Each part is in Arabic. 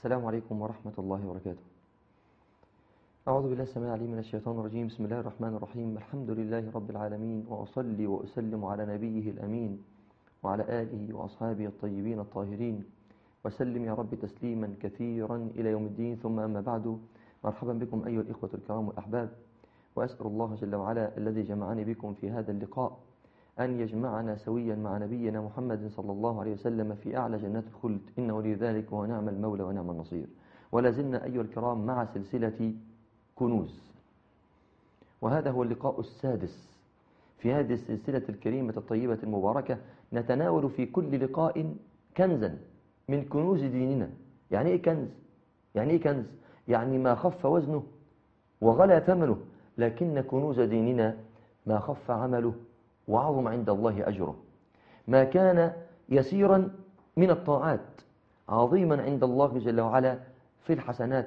السلام عليكم ورحمة الله وبركاته. أعوذ بالله السميع العليم من الشيطان الرجيم. بسم الله الرحمن الرحيم. الحمد لله رب العالمين، وأصلي وأسلم على نبيه الأمين وعلى آله وأصحابه الطيبين الطاهرين، وسلم يا رب تسليما كثيرا إلى يوم الدين. ثم أما بعد، مرحبا بكم أيها الإخوة الكرام والأحباب، وأسأل الله جل وعلا الذي جمعني بكم في هذا اللقاء أن يجمعنا سويا مع نبينا محمد صلى الله عليه وسلم في أعلى جنات الخلد، إنه ولي ذلك ونعم المولى ونعم النصير. ولا زلنا أيها الكرام مع سلسلة كنوز، وهذا هو اللقاء السادس في هذه السلسلة الكريمة الطيبة المباركة. نتناول في كل لقاء كنزا من كنوز ديننا. يعني إيه كنز؟ يعني إيه كنز؟ يعني ما خف وزنه وغلى ثمنه، لكن كنوز ديننا ما خف عمله وعظم عند الله أجره، ما كان يسيرا من الطاعات عظيما عند الله جل وعلا في الحسنات.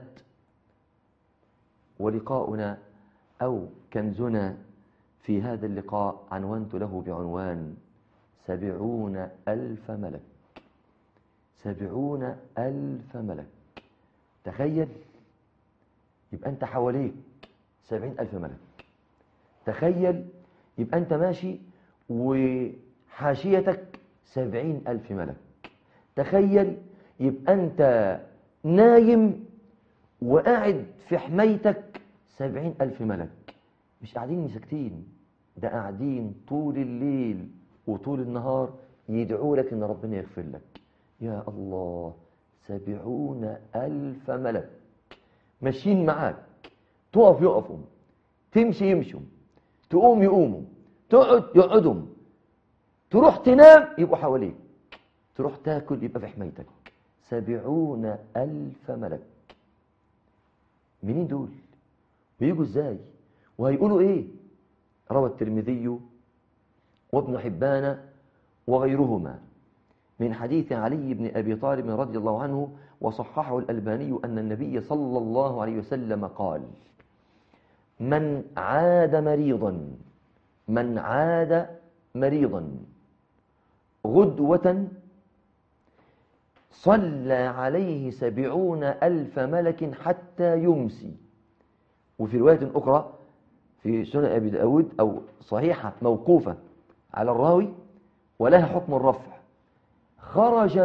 ولقاؤنا أو كنزنا في هذا اللقاء عنونت له بعنوان 70,000 ملك. 70,000 ملك. تخيل، يبقى أنت حواليك 70,000 ملك. تخيل يبقى أنت ماشي وحاشيتك 70,000 ملك. تخيل يبقى أنت نايم وقاعد في حمايتك 70,000 ملك. مش قاعدين ساكتين، ده قاعدين طول الليل وطول النهار يدعوا لك إن ربنا يغفر لك. يا الله، 70,000 ملك ماشيين معاك. تقف يقفوا، تمشي يمشوا، تقوم يقوموا، تقعد يقعدوا، تروح تنام يبقوا حواليك، تروح تاكل يبقى في حمايتك. 70,000 ملك. منين دول؟ ويجوا ازاي؟ وهيقولوا ايه؟ روى الترمذي وابن حبان وغيرهما من حديث علي بن أبي طالب رضي الله عنه، وصححه الألباني، أن النبي صلى الله عليه وسلم قال: من عاد مريضا غدوة صلى عليه 70,000 ملك حتى يمسي. وفي رواية أخرى في سنن أبي داود أو صحيحة موقوفة على الراوي ولها حكم الرفع: خرج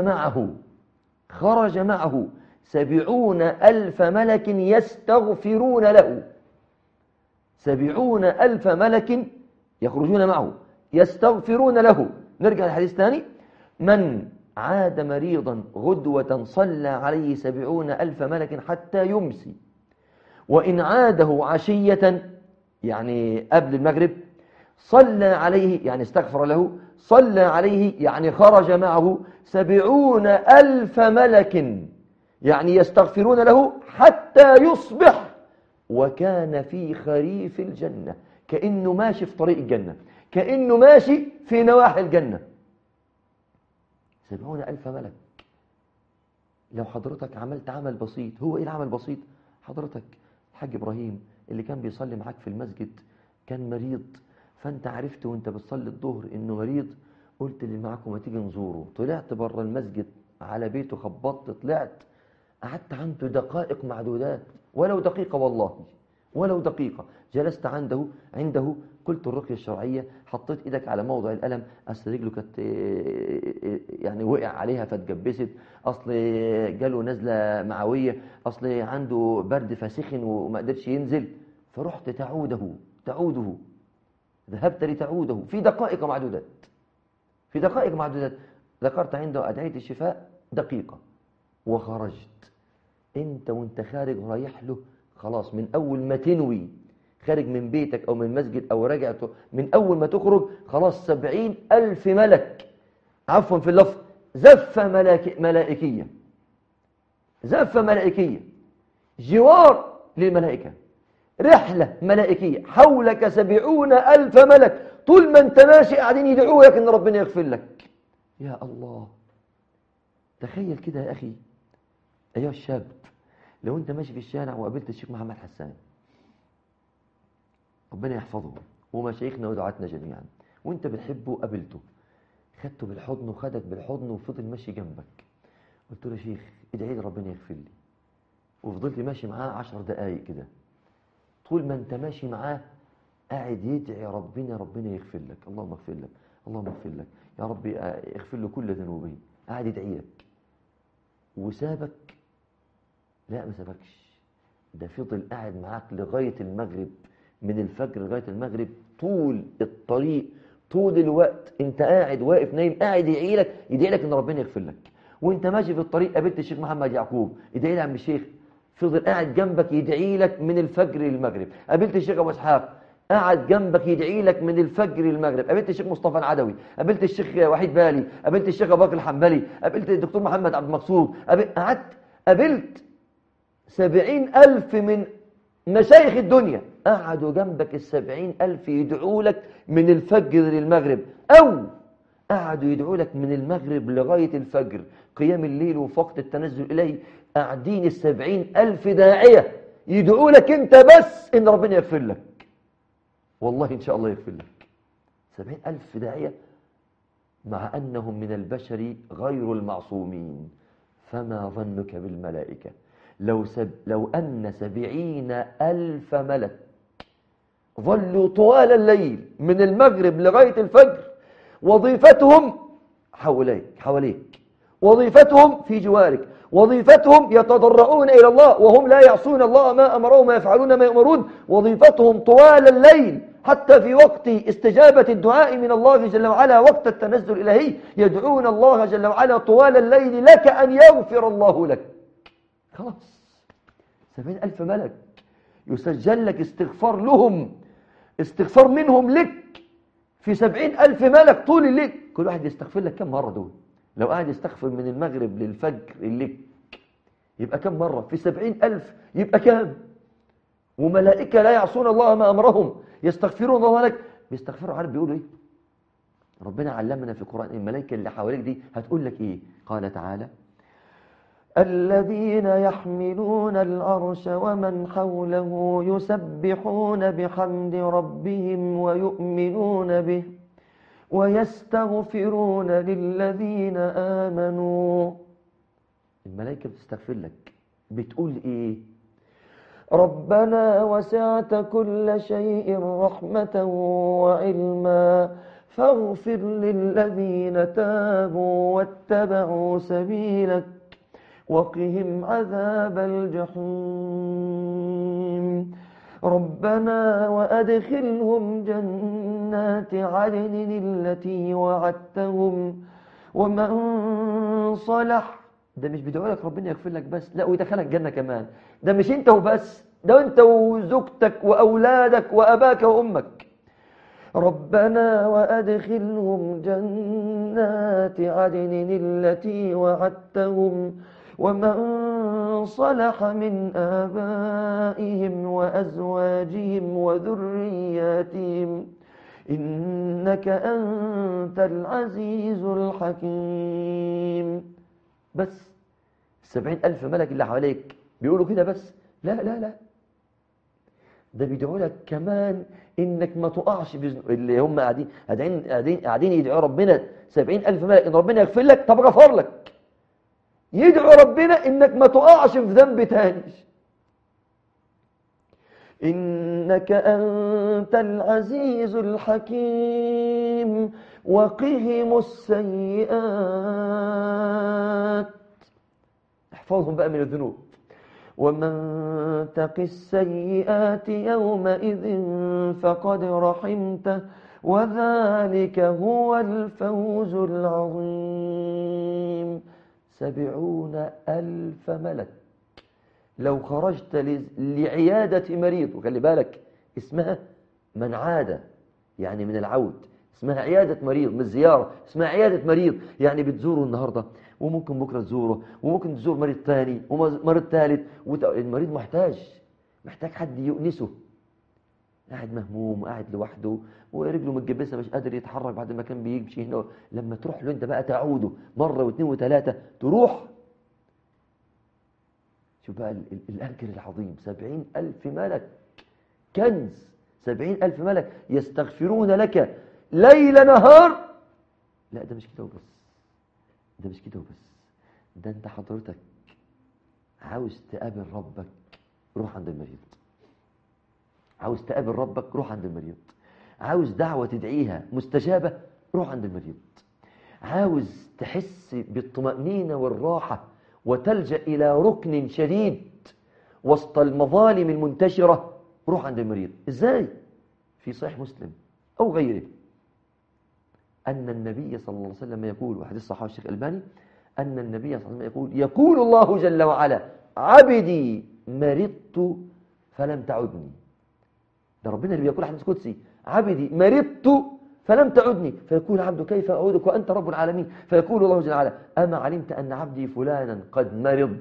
معه 70,000 ملك يستغفرون له. 70,000 ملك يخرجون معه يستغفرون له. نرجع للحديث الثاني: من عاد مريضا غدوة صلى عليه 70,000 ملك حتى يمسي، وإن عاده عشية يعني قبل المغرب صلى عليه يعني استغفر له، صلى عليه يعني خرج معه 70,000 ملك يعني يستغفرون له حتى يصبح وكان في خريف الجنة. كأنه ماشي في طريق الجنة، كأنه ماشي في نواحي الجنة. 70,000 ملك. لو حضرتك عملت عمل بسيط، هو ايه العمل البسيط؟ حضرتك الحاج إبراهيم اللي كان بيصلي معاك في المسجد كان مريض، فانت عرفت وانت بتصلي الظهر انه مريض، قلت اللي معاكم ما تيجي نزوره. طلعت بره المسجد على بيته، خبطت، طلعت قعدت عنده دقائق معدودات، ولو دقيقة، والله ولو دقيقة. جلست عنده قلت الرقية الشرعية، حطيت ايدك على موضع الألم، أصل رجله كانت يعني وقع عليها فتجبست، أصل جاله نزلة معوية، أصل عنده برد فسخن وما قدرش ينزل، فرحت تعوده، ذهبت لتعوده في دقائق معدودات. ذكرت عنده أدعية الشفاء دقيقة وخرجت. انت وانت خارج رايح له، خلاص من اول ما تنوي خارج من بيتك او من المسجد او راجع، من اول ما تخرج خلاص 70,000 ملك، عفوا في اللفظ، زفة ملائكية، جوار للملائكة، رحلة ملائكية حولك 70,000 ملك، طول ما انت ماشي قاعدين يدعوا لك ان ربنا يغفر لك. يا الله، تخيل كده يا اخي ايها الشاب، لو انت ماشي في الشارع وقابلت الشيخ محمد حسان، ربنا يحفظه، ومشايخنا ودعاتنا جميعا، وانت بتحبه وقابلته، خدته بالحضن وخدك بالحضن وفضل ماشي جنبك، قلت له: شيخ ادعي لي ربنا يغفر لي. وفضلت ماشي معاه 10 دقايق كده، طول ما انت ماشي معاه قاعد يدعي ربنا، ربنا يغفر لك، اللهم اغفر لك، اللهم اغفر لك يا ربي، اغفر له كل ذنوبه، قاعد يدعي لك وسابك؟ لا ما سابكش، ده فضل قاعد معاك لغاية المغرب، من الفجر لغاية المغرب، طول الطريق، طول الوقت انت قاعد واقف نايم، قاعد يدعي لك ان ربنا يغفر لك. وانت ماشي في الطريق قابلت الشيخ محمد يعقوب، ادعي لي يا عم الشيخ، فضل قاعد جنبك يدعي لك من الفجر للمغرب. قابلت الشيخ ابو اسحاق، قاعد جنبك يدعي لك من الفجر للمغرب. قابلت الشيخ مصطفى العدوي، قابلت الشيخ وحيد بالي، قابلت الشيخ ابو بكر الحنبلي، قابلت الدكتور محمد عبد المقصود، قابلت 70,000 من مشايخ الدنيا، قعدوا جنبك 70,000 يدعوا لك من الفجر للمغرب، أو قعدوا يدعوا لك من المغرب لغاية الفجر، قيام الليل وفقط التنزل إليه، قاعدين 70,000 داعية يدعوا لك أنت بس إن ربنا يغفر لك. والله إن شاء الله يغفر لك. 70,000 داعية، مع أنهم من البشر غير المعصومين، فما ظنك بالملائكة؟ لو أن 70,000 ملك ظلوا طوال الليل من المغرب لغاية الفجر، وظيفتهم حواليك، وظيفتهم في جوارك، وظيفتهم يتضرعون إلى الله وهم لا يعصون الله ما أمرهم ويفعلون ما يؤمرون، وظيفتهم طوال الليل حتى في وقت استجابة الدعاء من الله جل وعلا، وقت التنزل الإلهي، يدعون الله جل وعلا طوال الليل لك أن يغفر الله لك. خلاص 70,000 ملك يسجل لك استغفار لهم، استغفار منهم لك، في 70,000 ملك طول الليل. كل واحد يستغفر لك كم مرة دول؟ لو قاعد يستغفر من المغرب للفجر لك يبقى كم مرة؟ في 70,000 يبقى كام؟ وملائكة لا يعصون الله ما أمرهم يستغفرون الله لك. بيستغفروا، عارف بيقولوا إيه؟ ربنا علمنا في القرآن الملائكة اللي حواليك دي هتقول لك إيه؟ قال تعالى: الذين يحملون العرش ومن حوله يسبحون بحمد ربهم ويؤمنون به ويستغفرون للذين آمنوا. الملائكة بتستغفر لك، بتقول إيه؟ ربنا وسعت كل شيء رحمة وعلما فاغفر للذين تابوا واتبعوا سبيلك وقهم عذاب الجحيم. ربنا وأدخلهم جنات عدن التي وعدتهم ومن صلح. ده مش بيدعو لك ربنا يغفر لك بس، لا ويدخلك جنة كمان. ده مش انت وبس، ده انت وزوجتك وأولادك وأباك وأمك. ربنا وأدخلهم جنات عدن التي وعدتهم ومن صلح من آبائهم وأزواجهم وذرياتهم إنك أنت العزيز الحكيم. بس 70,000 ملك اللي حواليك بيقولوا كده بس؟ لا لا لا، ده بيدعوا لك كمان إنك ما تقعش اللي هم قاعدين يدعوا ربنا 70,000 ملك إن ربنا يغفر لك. طب غفر لك، يدعو ربنا إنك ما تقعش في ذنب تاني. إنك أنت العزيز الحكيم وقهم السيئات. احفظهم بقى من الذنوب. ومن تق السيئات يومئذ فقد رحمته وذلك هو الفوز العظيم. 70,000 ملك. لو خرجت لعيادة مريض، وخلي بالك اسمها من عاد، يعني من العود، اسمها عيادة مريض مش زيارة، اسمها عيادة مريض، يعني بتزوره النهاردة وممكن بكرة تزوره وممكن تزور مريض تاني ومريض ثالث. المريض محتاج حد يؤنسه، قاعد مهموم وقاعد لوحده ورجله متجبسه مش قادر يتحرك بعد ما كان بيمشي هنا. لما تروح له انت بقى تعوده مرة واثنين وثلاثة، تروح شوف بقى الأجر العظيم. 70,000 ملك كنز، 70,000 ملك يستغفرون لك ليل نهار. لا ده مش كده وبس، ده مش كده وبس، ده انت حضرتك عاوز تقابل ربك روح عند المريض. عاوز تقابل ربك روح عند المريض. عاوز دعوة تدعيها مستجابة روح عند المريض. عاوز تحس بالطمأنينة والراحة وتلجأ إلى ركن شديد وسط المظالم المنتشرة روح عند المريض. إزاي؟ في صحيح مسلم أو غيره أن النبي صلى الله عليه وسلم يقول، وحديث صحيح الشيخ الألباني، أن النبي صلى الله عليه وسلم يقول الله جل وعلا عبدي مرضت فلم تعدني. ده ربنا اللي بيقول حديث قدسي عبدي مرضت فلم تعدني، فيقول عبد كيف أعودك وأنت رب العالمين؟ فيقول الله جل وعلا أما علمت أن عبدي فلانا قد مرض؟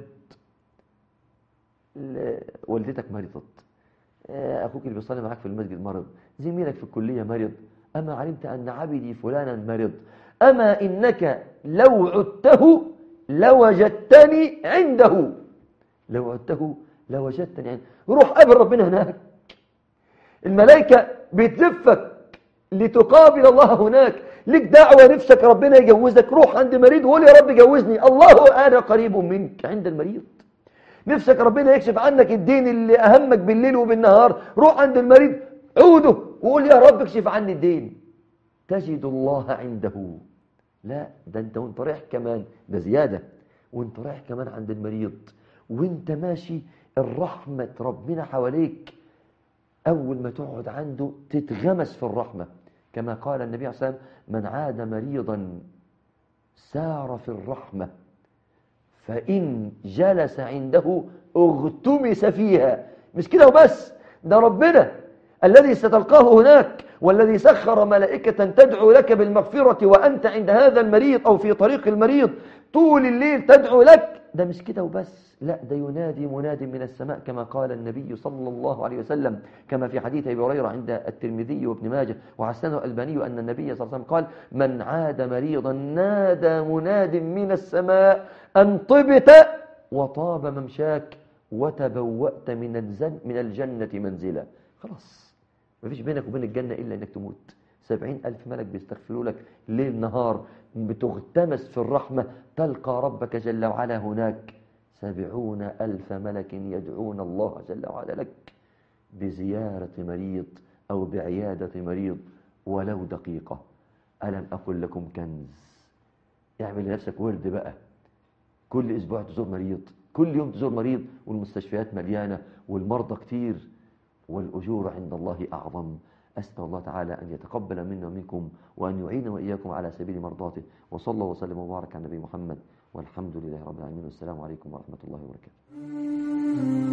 والدتك مرضت، أخوك اللي بيصلي معاك في المسجد مرض، زميلك في الكلية مرض، أما علمت أن عبدي فلانا مرض؟ أما إنك لو عدته لوجدتني عنده. لو عدته لوجدتني عنده. روح قابل ربنا هناك. الملائكة بتلفك لتقابل الله هناك. لك دعوة نفسك ربنا يجوزك، روح عند مريض وقول يا رب جوزني، الله أنا قريب منك عند المريض. نفسك ربنا يكشف عنك الدين اللي أهمك بالليل وبالنهار، روح عند المريض عوده وقول يا رب اكشف عني الدين، تجد الله عنده. لا ده انت وانت رايح كمان، ده زيادة، وانت رايح كمان عند المريض وانت ماشي الرحمة ربنا حواليك. أول ما تقعد عنده تتغمس في الرحمة، كما قال النبي عليه الصلاة والسلام من عاد مريضا سار في الرحمة فإن جلس عنده اغتمس فيها. مش كده وبس، ده ربنا الذي ستلقاه هناك والذي سخر ملائكة تدعو لك بالمغفرة وأنت عند هذا المريض أو في طريق المريض طول الليل تدعو لك. ده مش كده وبس، لا ده ينادي مناد من السماء كما قال النبي صلى الله عليه وسلم، كما في حديث أبي هريرة عند الترمذي وابن ماجه وحسنه الألباني أن النبي صلى الله عليه وسلم قال من عاد مريضا نادى مناد من السماء أن طبت وطاب ممشاك وتبوأت من الجنة منزلا. خلاص مفيش بينك وبين الجنة إلا أنك تموت. 70,000 ملك بيستغفروا لك ليل نهار، بتغتمس في الرحمة، تلقى ربك جل وعلا هناك. 70,000 ملك يدعون الله جل وعلا لك بزيارة مريض أو بعيادة مريض ولو دقيقة. ألم أقل لكم كنز؟ اعمل لنفسك ورد بقى، كل أسبوع تزور مريض، كل يوم تزور مريض، والمستشفيات مليانة والمرضى كتير والأجور عند الله أعظم. أسأل الله تعالى أن يتقبل منا ومنكم وأن يعين وإياكم على سبيل مرضاته، وصلى الله وسلم وبارك على نبي محمد، والحمد لله رب العالمين، والسلام عليكم ورحمة الله وبركاته.